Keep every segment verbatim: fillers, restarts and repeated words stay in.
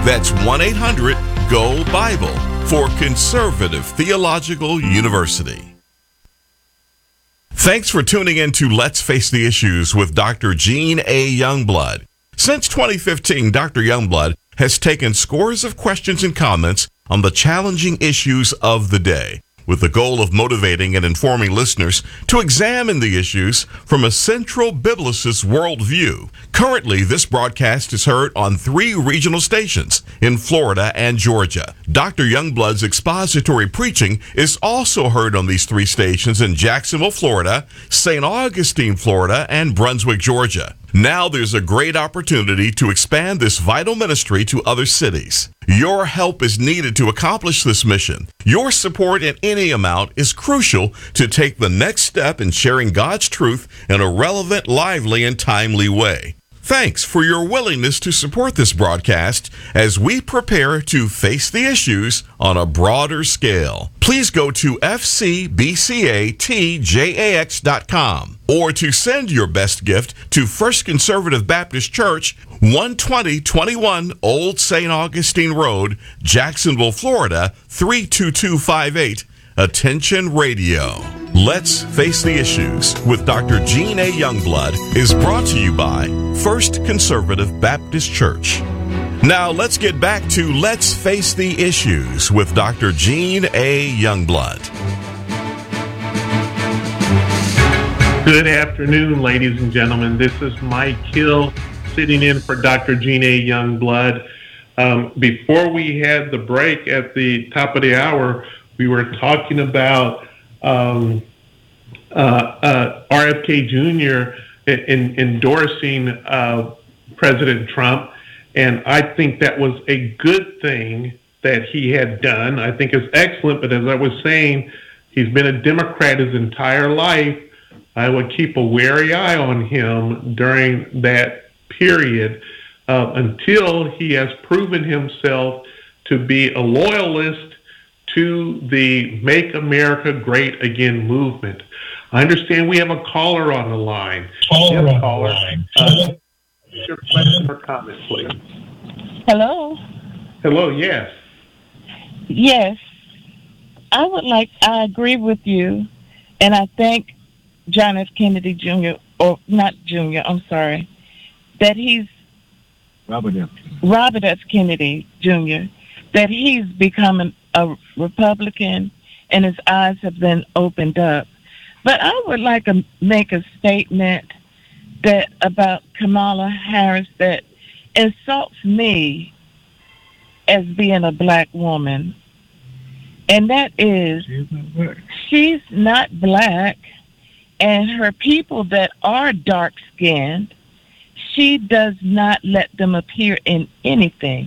That's one eight hundred G O Bible for Conservative Theological University. Thanks for tuning in to Let's Face the Issues with Doctor Gene A. Youngblood. Since twenty fifteen, Doctor Youngblood has taken scores of questions and comments on the challenging issues of the day, with the goal of motivating and informing listeners to examine the issues from a central biblicist worldview. Currently, this broadcast is heard on three regional stations in Florida and Georgia. Doctor Youngblood's expository preaching is also heard on these three stations in Jacksonville, Florida, Saint Augustine, Florida, and Brunswick, Georgia. Now there's a great opportunity to expand this vital ministry to other cities. Your help is needed to accomplish this mission. Your support in any amount is crucial to take the next step in sharing God's truth in a relevant, lively, and timely way. Thanks for your willingness to support this broadcast as we prepare to face the issues on a broader scale. Please go to f c b c a t j a x dot com or to send your best gift to First Conservative Baptist Church, one twenty twenty-one Old Saint Augustine Road, Jacksonville, Florida, three two two five eight. Attention Radio. Let's Face the Issues with Doctor Gene A. Youngblood is brought to you by First Conservative Baptist Church. Now let's get back to Let's Face the Issues with Doctor Gene A. Youngblood. Good afternoon, ladies and gentlemen. This is Mike Hill sitting in for Doctor Gene A. Youngblood. Um, before we had the break at the top of the hour, we were talking about um, uh, uh, R F K Junior In, in endorsing uh, President Trump, and I think that was a good thing that he had done. I think it's excellent, but as I was saying, he's been a Democrat his entire life. I would keep a wary eye on him during that period uh, until he has proven himself to be a loyalist to the Make America Great Again movement. I understand we have a caller on the line. Caller yes, on caller. the line. Uh, your question or comment, please. Hello. Hello, yes. Yes. I would like, I agree with you, and I thank John F. Kennedy Junior, or not Junior, I'm sorry, that he's Robert F. Robert F. Kennedy Junior, that he's becoming a Republican and his eyes have been opened up. But I would like to make a statement that about Kamala Harris that insults me as being a black woman. And that is, she's not black, and her people that are dark-skinned, she does not let them appear in anything.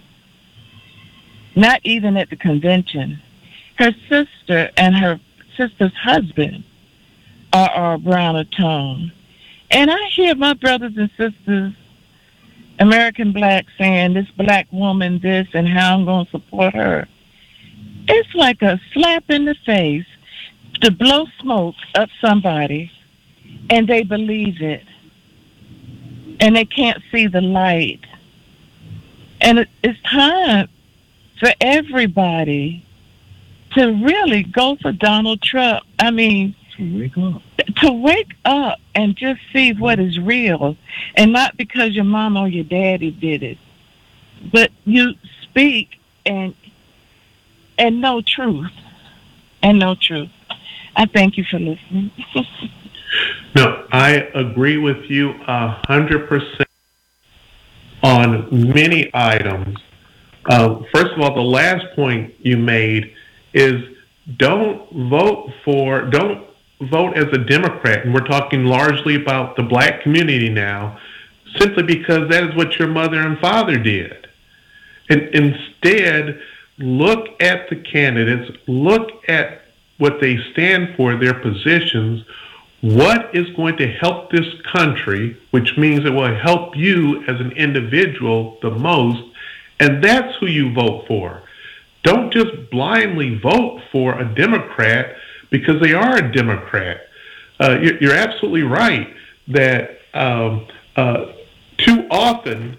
Not even at the convention. Her sister and her sister's husband are, are browner tone. And I hear my brothers and sisters, American black, saying this black woman this and how I'm going to support her. It's like a slap in the face to blow smoke up somebody, and they believe it. And they can't see the light. And it, it's time for everybody to really go for Donald Trump. I mean, to wake up. To wake up and just see what is real, and not because your mom or your daddy did it, but you speak and and know truth, and know truth. I thank you for listening. No, I agree with you a hundred percent on many items. Uh, first of all, the last point you made is don't vote for, don't vote as a Democrat, and we're talking largely about the black community now, simply because that is what your mother and father did. And instead, look at the candidates, look at what they stand for, their positions, what is going to help this country, which means it will help you as an individual the most, and that's who you vote for. Don't just blindly vote for a Democrat because they are a Democrat. Uh, you're, you're absolutely right that um, uh, too often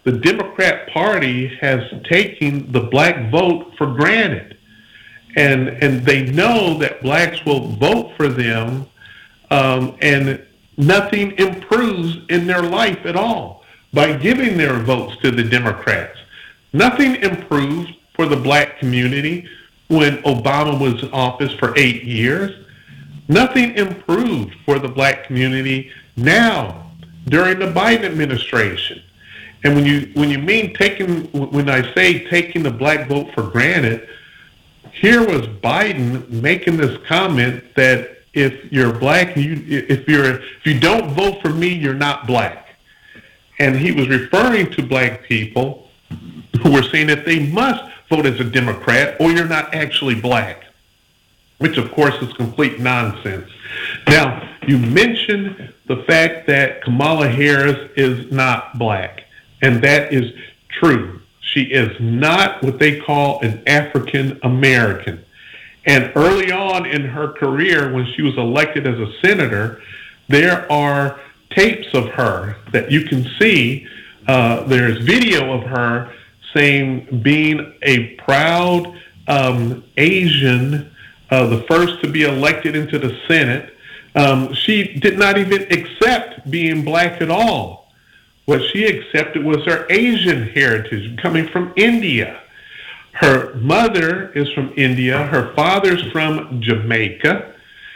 the Democrat Party has taken the black vote for granted. And, and they know that blacks will vote for them, um, and nothing improves in their life at all by giving their votes to the Democrats. Nothing improves for the black community when Obama was in office for eight years. Nothing improved for the black community now during the Biden administration. And when you when you mean taking, when I say taking the black vote for granted, here was Biden making this comment that if you're black, you if you're if you don't vote for me, you're not black. And he was referring to black people who were saying that they must vote as a Democrat or you're not actually black, which of course is complete nonsense. Now, you mentioned the fact that Kamala Harris is not black, and that is true. She is not what they call an African American. And early on in her career, when she was elected as a senator, there are tapes of her that you can see. Uh, there's video of her saying being a proud um, Asian, uh, the first to be elected into the Senate. Um, she did not even accept being black at all. What she accepted was her Asian heritage, coming from India. Her mother is from India. Her father's from Jamaica.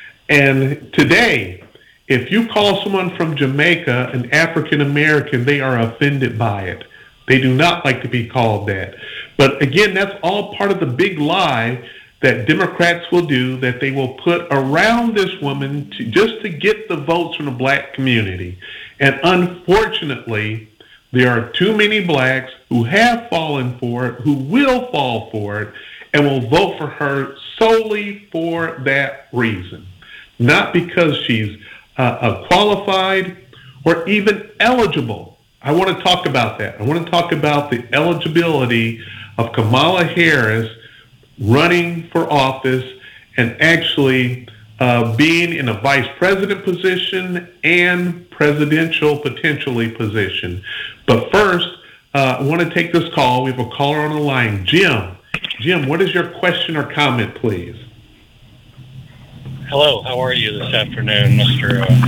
And today, if you call someone from Jamaica an African American, they are offended by it. They do not like to be called that. But again, that's all part of the big lie that Democrats will do, that they will put around this woman to, just to get the votes from the black community. And unfortunately, there are too many blacks who have fallen for it, who will fall for it, and will vote for her solely for that reason. Not because she's uh, qualified or even eligible. I want to talk about that. I want to talk about the eligibility of Kamala Harris running for office and actually uh, being in a vice president position and presidential potentially position. But first, uh, I want to take this call. We have a caller on the line. Jim. Jim, what is your question or comment, please? Hello, how are you this afternoon, Mister Uh,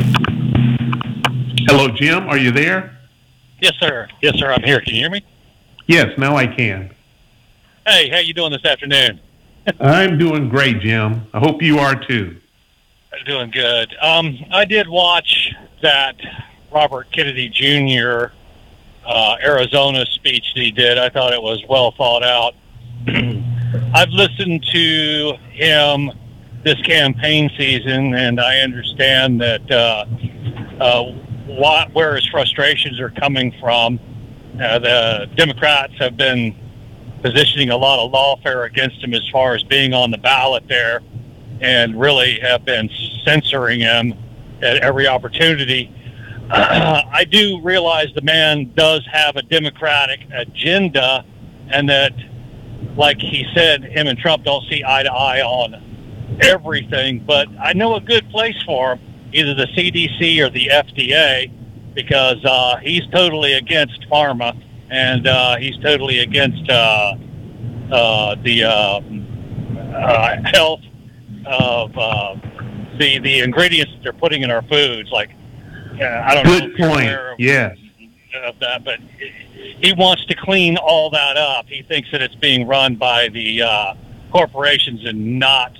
Hello, Jim. Are you there? yes, sir. Yes, sir. I'm here. Can you hear me? Yes, now I can. Hey, how you doing this afternoon? I'm doing great, Jim. I hope you are too. Doing good. Um, I did watch that Robert Kennedy Junior Uh, Arizona speech that he did. I thought it was well thought out. I've listened to him this campaign season, and I understand that uh, uh, what, where his frustrations are coming from. Uh, the Democrats have been positioning a lot of lawfare against him as far as being on the ballot there, and really have been censoring him at every opportunity. Uh, I do realize the man does have a Democratic agenda, and that, like he said, him and Trump don't see eye to eye on everything, but I know a good place for him, either the C D C or the F D A, because uh, he's totally against pharma, and uh, he's totally against uh, uh, the uh, uh, health of uh, the the ingredients that they're putting in our foods. Like, uh, I don't know. Good point. Of, yes. Of that, but he wants to clean all that up. He thinks that it's being run by the uh, corporations and not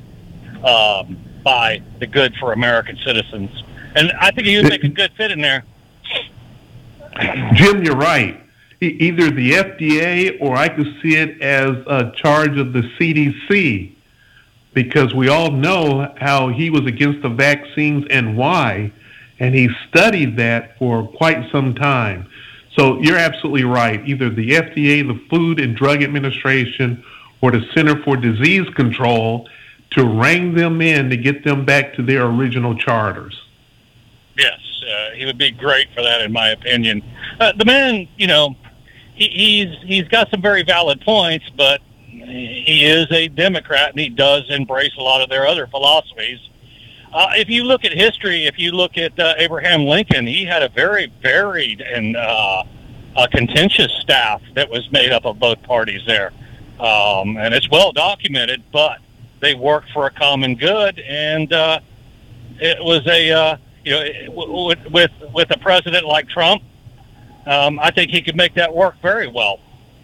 um, by the good for American citizens. And I think he would make a good fit in there. Jim, you're right. E- either the F D A, or I could see it as a charge of the C D C, because we all know how he was against the vaccines and why, and he studied that for quite some time. So you're absolutely right. Either the F D A, the Food and Drug Administration, or the Center for Disease Control, to rein them in to get them back to their original charters. Yes, uh, he would be great for that, in my opinion. Uh, the man, you know, he, he's he's got some very valid points, but he is a Democrat, and he does embrace a lot of their other philosophies. Uh, if you look at history, if you look at uh, Abraham Lincoln, he had a very varied and uh, a contentious staff that was made up of both parties there. Um, and it's well documented, but they worked for a common good, and uh, it was a, uh, you know, with, with, with a president like Trump, um, I think he could make that work very well.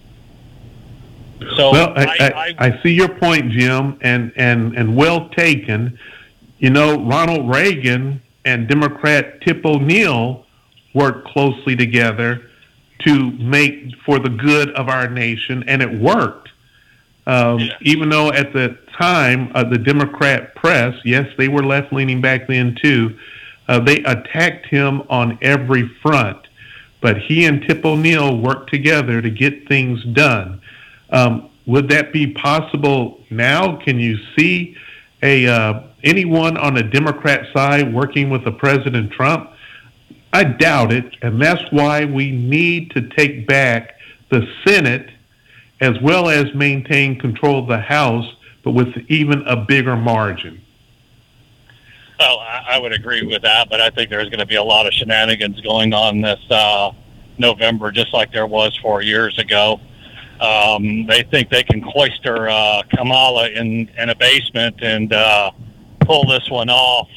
So well, I, I, I, I, I see your point, Jim, and, and, and well taken. You know, Ronald Reagan and Democrat Tip O'Neill worked closely together to make for the good of our nation, and it worked. Um, yeah. Even though at the time, uh, the Democrat press, yes, they were left-leaning back then too, uh, they attacked him on every front. But he and Tip O'Neill worked together to get things done. Um, would that be possible now? Can you see a uh, anyone on the Democrat side working with a President Trump? I doubt it, and that's why we need to take back the Senate as well as maintain control of the House, but with even a bigger margin. Well, I, I would agree with that, but I think there's going to be a lot of shenanigans going on this uh, November, just like there was four years ago. Um, they think they can cloister uh, Kamala in, in a basement and uh, pull this one off.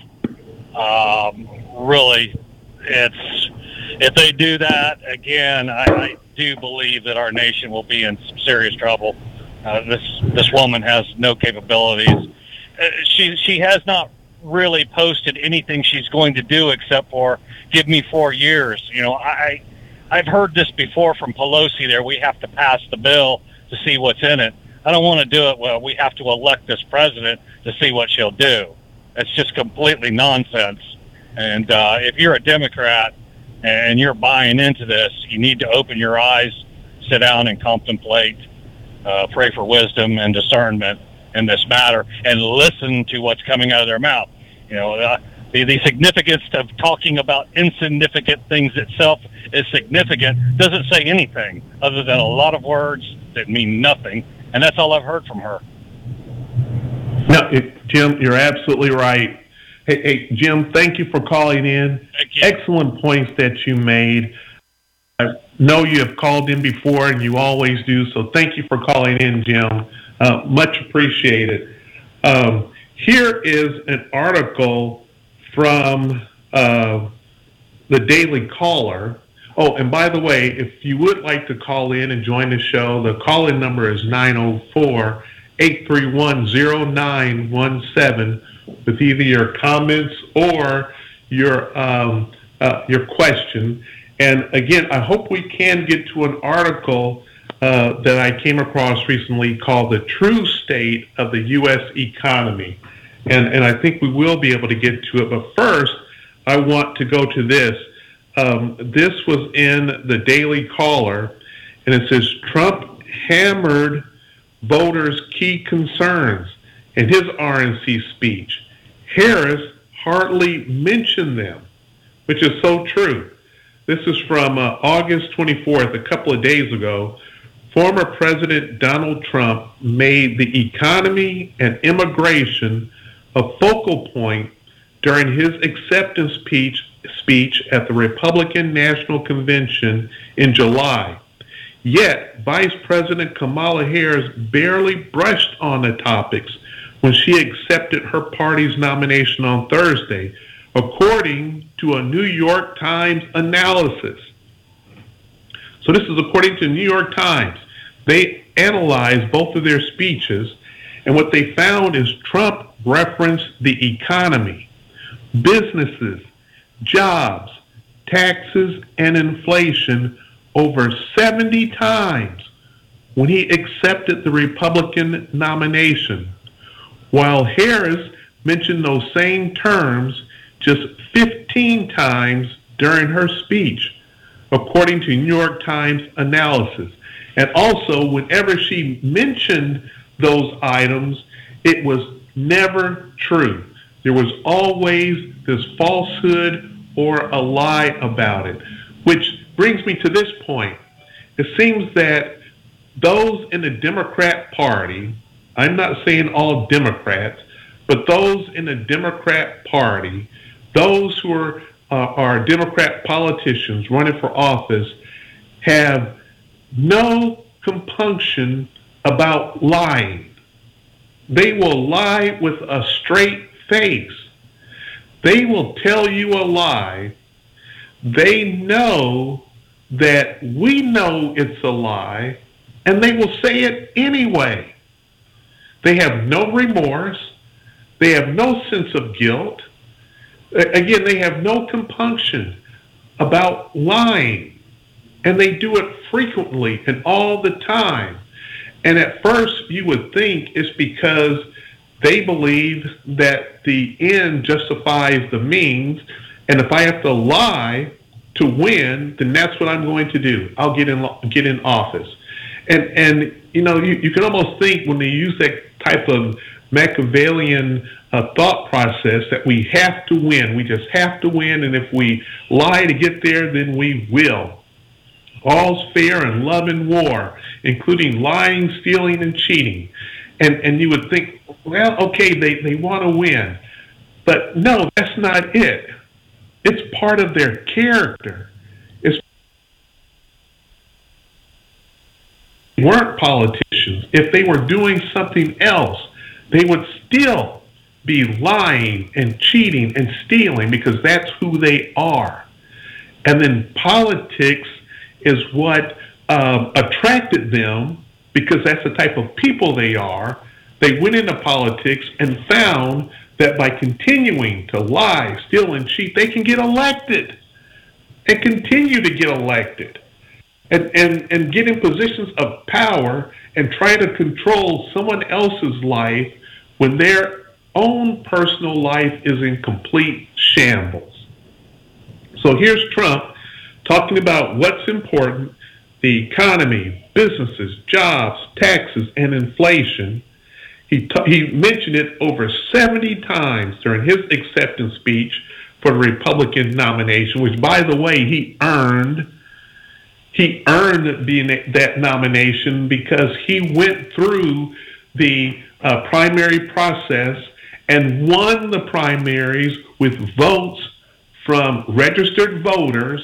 Um, really, it's if they do that again, I, I do believe that our nation will be in some serious trouble. Uh, this this woman has no capabilities. Uh, she she has not really posted anything she's going to do except for give me four years. You know, I. I've heard this before from Pelosi there. We have to pass the bill to see what's in it. I don't want to do it. Well, we have to elect this president to see what she'll do. It's just completely nonsense. And uh, if you're a Democrat and you're buying into this, you need to open your eyes, sit down and contemplate, uh, pray for wisdom and discernment in this matter, and listen to what's coming out of their mouth. You know, uh, The, the significance of talking about insignificant things itself is significant doesn't say anything other than a lot of words that mean nothing, and that's all I've heard from her. No, it, Jim, you're absolutely right. Hey, hey, Jim, thank you for calling in. Thank you. Excellent points that you made. I know you have called in before, and you always do, so thank you for calling in, Jim. Uh, much appreciated. Um, here is an article from uh, the Daily Caller. Oh, and by the way, if you would like to call in and join the show, the call-in number is nine oh four, eight three one, oh nine one seven with either your comments or your um, uh, your question. And again, I hope we can get to an article uh, that I came across recently called The True State of the U S Economy. And, and I think we will be able to get to it. But first, I want to go to this. Um, this was in the Daily Caller, and it says, Trump hammered voters' key concerns in his R N C speech. Harris hardly mentioned them, which is so true. This is from uh, August twenty-fourth, a couple of days ago. Former President Donald Trump made the economy and immigration a focal point during his acceptance speech, speech at the Republican National Convention in July. Yet, Vice President Kamala Harris barely brushed on the topics when she accepted her party's nomination on Thursday, according to a New York Times analysis. So this is according to New York Times. They analyzed both of their speeches, and what they found is Trump referenced the economy, businesses, jobs, taxes, and inflation over seventy times when he accepted the Republican nomination, while Harris mentioned those same terms just fifteen times during her speech, according to New York Times analysis. And also, whenever she mentioned those items, it was never true. There was always this falsehood or a lie about it, which brings me to this point. It seems that those in the Democrat Party, I'm not saying all Democrats, but those in the Democrat Party, those who are, uh, are Democrat politicians running for office, have no compunction about lying. They will lie with a straight face. They will tell you a lie. They know that we know it's a lie, and they will say it anyway. They have no remorse. They have no sense of guilt. Again, they have no compunction about lying, and they do it frequently and all the time. And at first, you would think it's because they believe that the end justifies the means, and if I have to lie to win, then that's what I'm going to do. I'll get in get in office. And, and you know, you, you can almost think when they use that type of Machiavellian uh, thought process that we have to win. We just have to win, and if we lie to get there, then we will. All's fair in love and war, including lying, stealing, and cheating. And and you would think, well, okay, they, they want to win. But no, that's not it. It's part of their character. It's if they weren't politicians. If they were doing something else, they would still be lying and cheating and stealing because that's who they are. And then politics is what um, attracted them because that's the type of people they are. They went into politics and found that by continuing to lie, steal, and cheat, they can get elected and continue to get elected and, and, and get in positions of power and try to control someone else's life when their own personal life is in complete shambles. So here's Trump talking about what's important, the economy, businesses, jobs, taxes, and inflation. He, t- he mentioned it over seventy times during his acceptance speech for the Republican nomination, which, by the way, he earned. He earned being that nomination because he went through the uh, primary process and won the primaries with votes from registered voters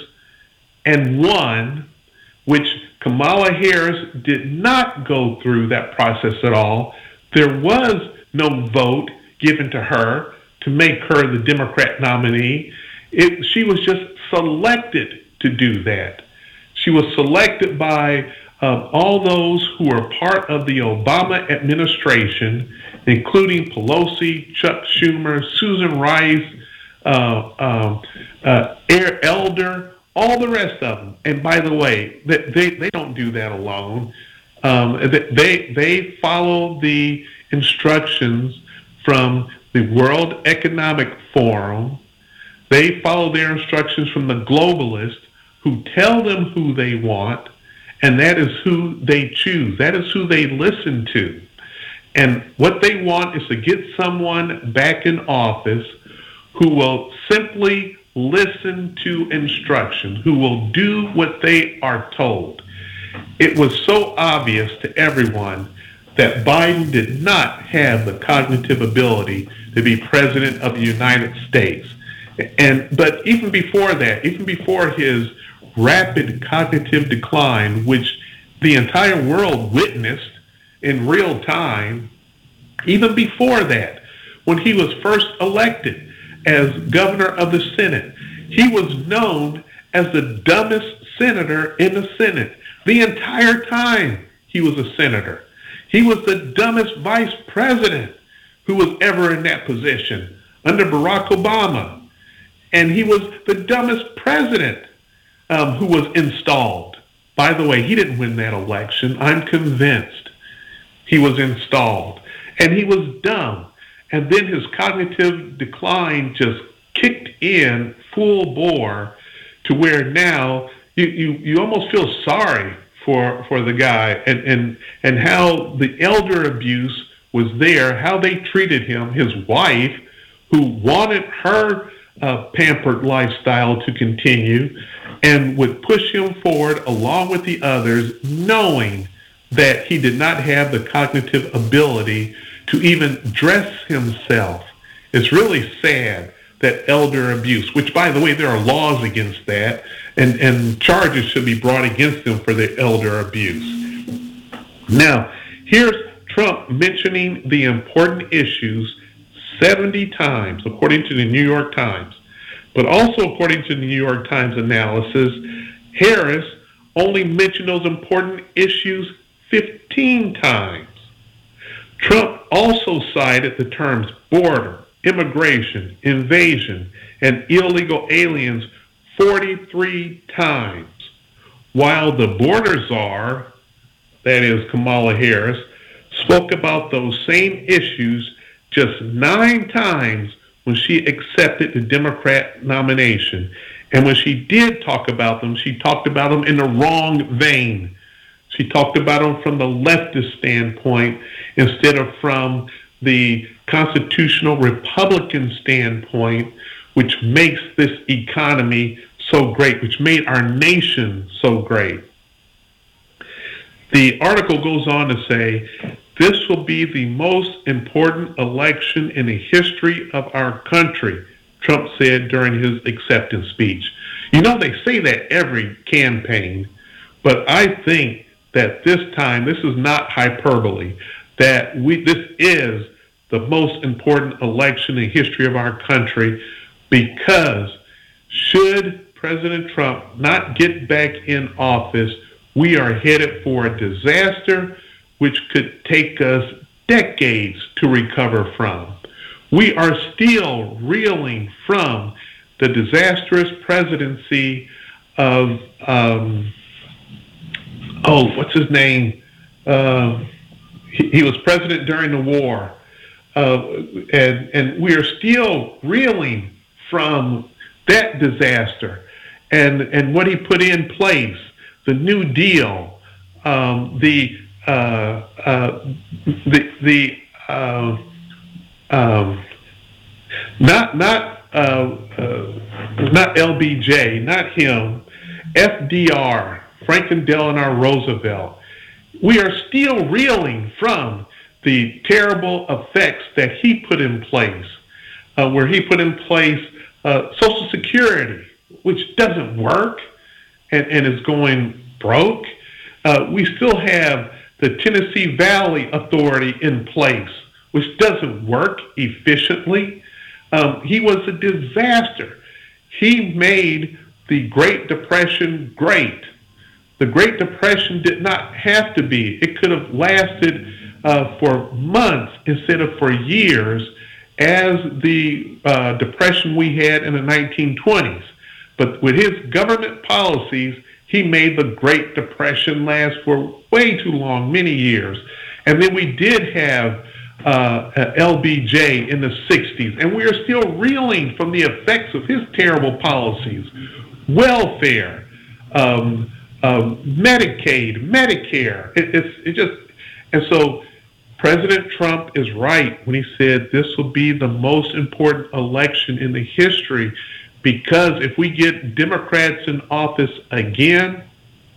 and won, which Kamala Harris did not go through that process at all. There was no vote given to her to make her the Democrat nominee. It, she was just selected to do that. She was selected by uh, all those who were part of the Obama administration, including Pelosi, Chuck Schumer, Susan Rice, uh, um, uh, Air Elder, all the rest of them. And by the way, they, they, they don't do that alone. Um, they, they follow the instructions from the World Economic Forum. They follow their instructions from the globalists who tell them who they want, and that is who they choose. That is who they listen to. And what they want is to get someone back in office who will simply listen to instructions, who will do what they are told. It was so obvious to everyone that Biden did not have the cognitive ability to be president of the United States. And but even before that, even before his rapid cognitive decline, which the entire world witnessed in real time, even before that, when he was first elected as governor of the Senate, he was known as the dumbest senator in the Senate. The entire time he was a senator. He was the dumbest vice president who was ever in that position under Barack Obama. And he was the dumbest president um, who was installed. By the way, he didn't win that election. I'm convinced he was installed. And he was dumb. And then his cognitive decline just kicked in full bore to where now you, you, you almost feel sorry for for the guy and, and, and how the elder abuse was there, how they treated him, his wife, who wanted her uh, pampered lifestyle to continue and would push him forward along with the others, knowing that he did not have the cognitive ability to even dress himself. It's really sad that elder abuse, which, by the way, there are laws against that, and, and charges should be brought against them for their elder abuse. Now, here's Trump mentioning the important issues seventy times, according to the New York Times. But also, according to the New York Times analysis, Harris only mentioned those important issues fifteen times. Trump also cited the terms border, immigration, invasion, and illegal aliens forty-three times, while the border czar, that is Kamala Harris, spoke about those same issues just nine times when she accepted the Democrat nomination. And when she did talk about them, she talked about them in the wrong vein. She talked about them from the leftist standpoint instead of from the constitutional Republican standpoint, which makes this economy so great, which made our nation so great. The article goes on to say, this will be the most important election in the history of our country, Trump said during his acceptance speech. You know, they say that every campaign, but I think that this time, this is not hyperbole, that we this is the most important election in the history of our country, because should President Trump not get back in office, we are headed for a disaster which could take us decades to recover from. We are still reeling from the disastrous presidency of, um, oh, what's his name? Uh, he, he was president during the war. Uh, and, and we are still reeling from that disaster and, and what he put in place, the New Deal, um, the Uh, uh, the the uh, um, not not uh, uh, not L B J, not him, F D R, Franklin Delano Roosevelt. We are still reeling from the terrible effects that he put in place, uh, where he put in place uh, Social Security, which doesn't work and, and is going broke. Uh, we still have the Tennessee Valley Authority in place, which doesn't work efficiently. Um, he was a disaster. He made the Great Depression great. The Great Depression did not have to be. It could have lasted uh, for months instead of for years, as the uh, depression we had in the nineteen twenties. But with his government policies, he made the Great Depression last for way too long, many years. And then we did have uh, L B J in the sixties, and we are still reeling from the effects of his terrible policies. Welfare, um, uh, Medicaid, Medicare, it, it's it just, and so President Trump is right when he said this will be the most important election in the history, because if we get Democrats in office again,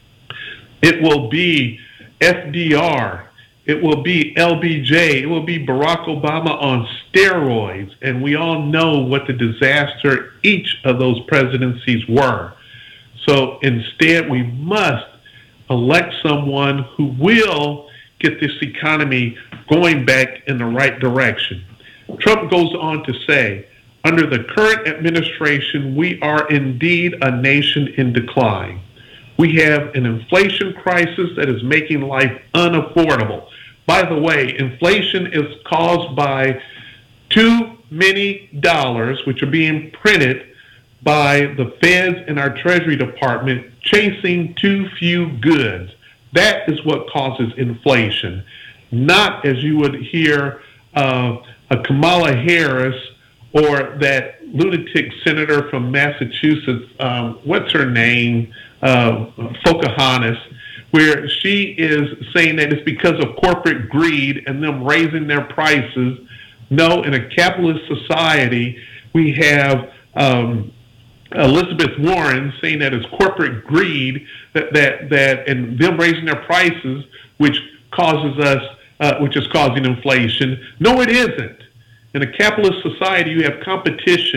it will be F D R, it will be L B J, it will be Barack Obama on steroids, and we all know what the disaster each of those presidencies were. So instead, we must elect someone who will get this economy going back in the right direction. Trump goes on to say, under the current administration, we are indeed a nation in decline. We have an inflation crisis that is making life unaffordable. By the way, inflation is caused by too many dollars, which are being printed by the feds and our Treasury Department, chasing too few goods. That is what causes inflation, not, as you would hear, uh, a Kamala Harris or that lunatic senator from Massachusetts, um, what's her name, uh, Pocahontas, where she is saying that it's because of corporate greed and them raising their prices. No, in a capitalist society, we have um, Elizabeth Warren saying that it's corporate greed that, that, that and them raising their prices, which causes us, uh, which is causing inflation. No, it isn't. In a capitalist society, you have competition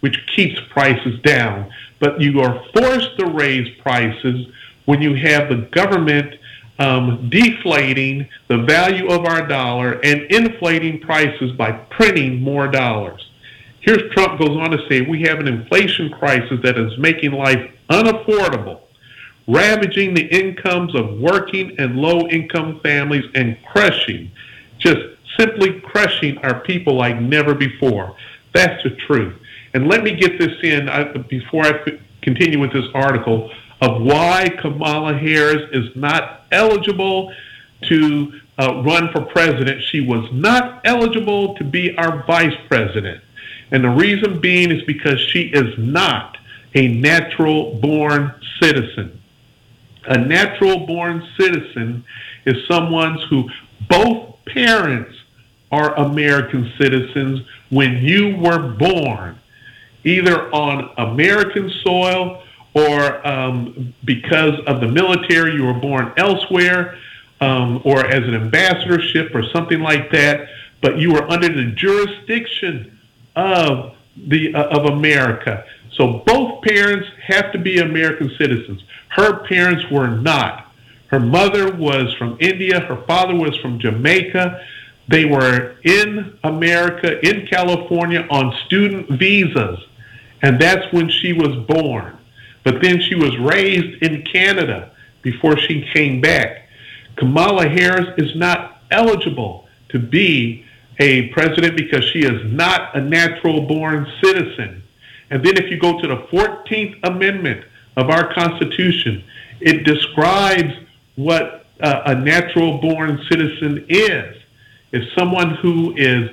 which keeps prices down. But you are forced to raise prices when you have the government um, deflating the value of our dollar and inflating prices by printing more dollars. Here's Trump goes on to say, we have an inflation crisis that is making life unaffordable, ravaging the incomes of working and low-income families and crushing, just simply crushing our people like never before. That's the truth. And let me get this in I, before I f- continue with this article of why Kamala Harris is not eligible to uh, run for president. She was not eligible to be our vice president. And the reason being is because she is not a natural-born citizen. A natural-born citizen is someone who both parents are American citizens when you were born, either on American soil or um, because of the military, you were born elsewhere, um, or as an ambassadorship or something like that, but you were under the jurisdiction of the uh, of America. So both parents have to be American citizens. Her parents were not. Her mother was from India. Her father was from Jamaica. They were in America, in California, on student visas, and that's when she was born. But then she was raised in Canada before she came back. Kamala Harris is not eligible to be a president because she is not a natural-born citizen. And then if you go to the fourteenth Amendment of our Constitution, it describes what uh, a natural-born citizen is. It's someone who is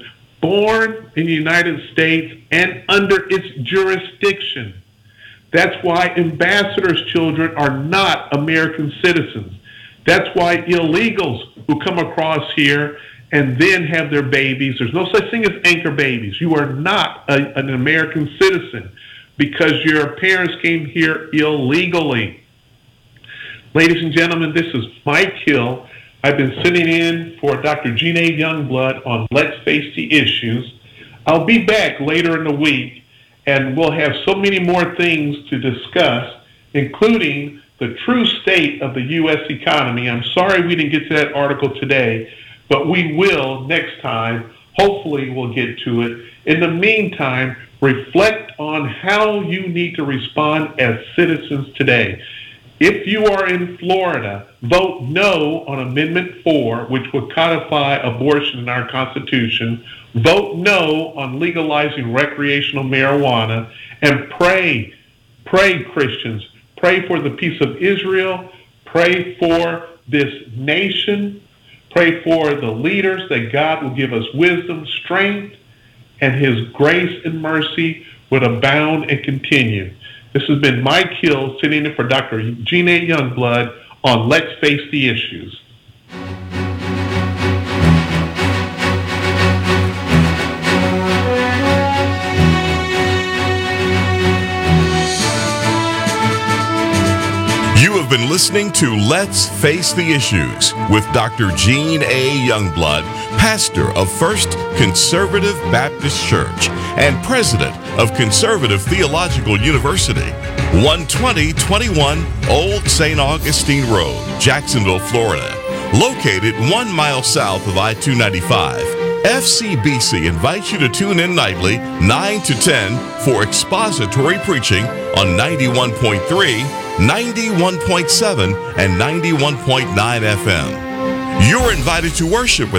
born in the United States and under its jurisdiction. That's why ambassadors' children are not American citizens. That's why illegals who come across here and then have their babies, there's no such thing as anchor babies. You are not a, an American citizen because your parents came here illegally. Ladies and gentlemen, this is Mike Hill. I've been sitting in for Doctor Gene A. Youngblood on Let's Face the Issues. I'll be back later in the week, and we'll have so many more things to discuss, including the true state of the U S economy. I'm sorry we didn't get to that article today, but we will next time. Hopefully we'll get to it. In the meantime, reflect on how you need to respond as citizens today. If you are in Florida, vote no on Amendment four, which would codify abortion in our Constitution. Vote no on legalizing recreational marijuana. And pray, pray, Christians, pray for the peace of Israel. Pray for this nation. Pray for the leaders that God will give us wisdom, strength, and his grace and mercy would abound and continue. This has been Mike Hill sitting in for Doctor Gene A. Youngblood on Let's Face the Issues. You have been listening to Let's Face the Issues with Doctor Gene A. Youngblood, pastor of First Conservative Baptist Church and president of Conservative Theological University, one twenty twenty-one Old Saint Augustine Road, Jacksonville, Florida. Located one mile south of I two ninety-five, F C B C invites you to tune in nightly, nine to ten, for expository preaching on ninety-one point three, ninety-one point seven, and ninety-one point nine F M. You're invited to worship with